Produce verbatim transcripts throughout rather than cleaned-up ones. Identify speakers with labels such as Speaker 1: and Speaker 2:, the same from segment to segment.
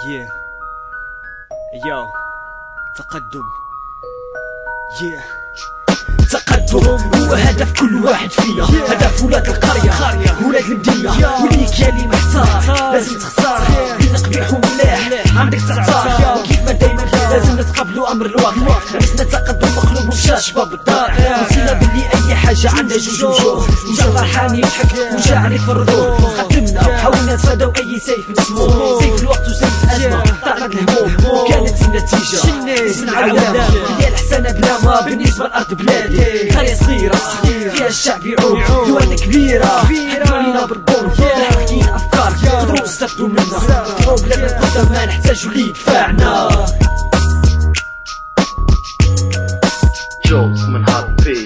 Speaker 1: yeah yo تقدم yeah
Speaker 2: تقدم هو هدف كل واحد فينا، هدف ولاد القرية ولاد المدينة، وليك يا اللي محتار لازم تختار بين قبيح وملاح، عندك تعتار وكيف ما دايما لازم نتقبلوا امر الواقع. لسنا تقدم مقلوب ومشى شباب الدار، نسينا باللي اي حاجة عندها جوج وجوه، وجا فرحان يضحك وجا عليك فرضوه. قدمنا حاولنا نتفاداو اي سيف نسموه، سيف الوقت وسيف الازمة طارت الهموم، وكانت النتيجة نسمع علام هي الحسنة بلا ما بالنسبة لأرض بلادي. قرية صغيرة فيها الشعب يعود، ديوان كبيرة ديواننا بالبون، حاكين أفكار قدروا يستفدوا منا، نطلعوا بلادنا قدام ما نحتاجوا لي يدفعنا.
Speaker 3: جوز من هابي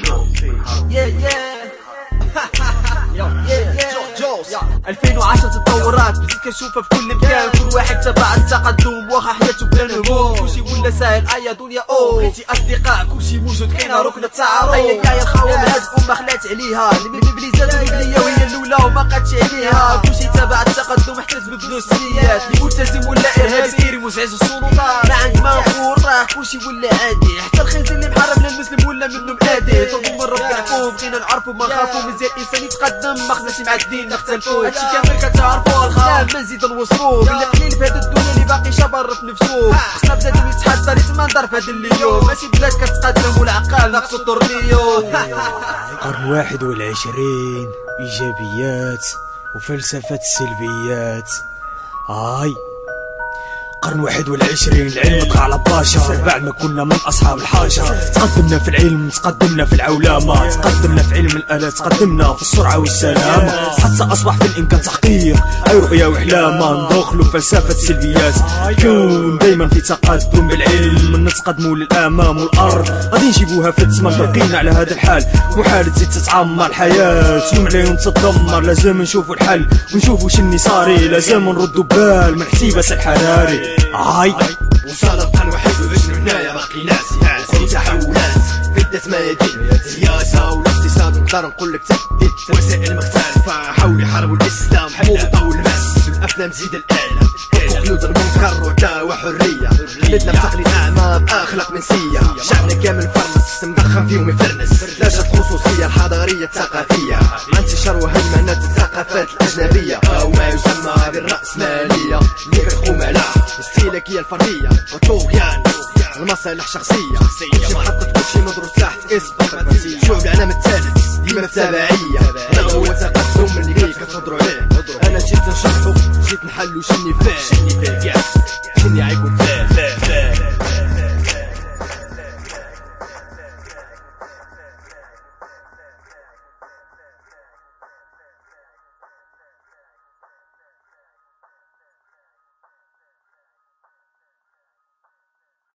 Speaker 4: ألفين وعشرة تطورات بديت كنشوفها في كل مكان، كل واحد تبع التقدم واخا حياته بلا نمو، كلشي ولا ساهل ايا دنيا او بغيتي اصدقاء كلشي موجود كاينه ركن التعارف، ايا كاع الخاوه هاد الامه خلات عليها المبليزات والبنيه وهي الاولى وما قادش عليها، كلشي تبع التقدم حتى تبدلوا السنيات، اللي ملتزم ولا ارهابي سيري مزعج السلطات، ما عند ما نقول راه كلشي ولا عادي، حتى الخنزير اللي محرم للمسلم ولا منه مآدي، طلبوا من ربي العفو بغينا نعرفوا ما نخافوا، مزيان الانسان يتقدم ما خصناش مع الدين نختلفوا، هادشي كامل كتعرفوا الخام ما نزيدو نوصفو، باللي قليل في هاد الدنيا اللي باقي شابر في نفسو، خصنا بلاد يتحدى يتما ندار في هاد اليوم، ماشي بلاد كتقدم والعقال ناقصو الطورنيو.
Speaker 1: قرن واحد والعشرين إيجابيات وفلسفة السلبيات. هاي قرن واحد والعشرين العلم طغى على باشا، بعد ما كنا من أصحاب الحاجة، تقدمنا في العلم تقدمنا في العولمة، تقدمنا في علم الآلات تقدمنا في السرعة والسلامة، حتى أصبح في الإمكان تحقيق أي رؤية وإحلامة، ندخلوا في فلسفة السلبيات، كون دايما في تقدم بالعلم نتقدموا للأمام والأرض، غادي نجيبوها في الزمن باقينا على هذا الحال، محال تزيد تتعمر الحياة يوم على يوم تتدمر، لازم نشوفوا الحل ونشوفوا شني صاري، لازم نردوا بال من احتباس الحراري. هاي
Speaker 3: وصل القرن واحد وعشرين هنايا باقي ناس في تحولات بدات ميادين سياسة والاقتصاد، نقدر نقولك تبديل وسائل مختلفة حول يحاربوا الإسلام، موضة والمس الأفلام زيد الإعلام، وقيود المنكر وعداوة وحرية، بلدنا بتقليد أعمى بأخلاق منسية، شعبنا كامل مفرنس مدخن فيهم يفرنس، لاجت الخصوصية الحضارية الثقافية، انتشار وهيمنة الثقافات الأجنبية، أو ما يسمى بالرأسمالية اللي كتقوم على الاستهلاكية الفردية والطغيان المصالح شخصية، كلشي محطة كلشي مدروس تحت اسم شعوب العالم الثالث ديما في تبعية، هذا هو تقدم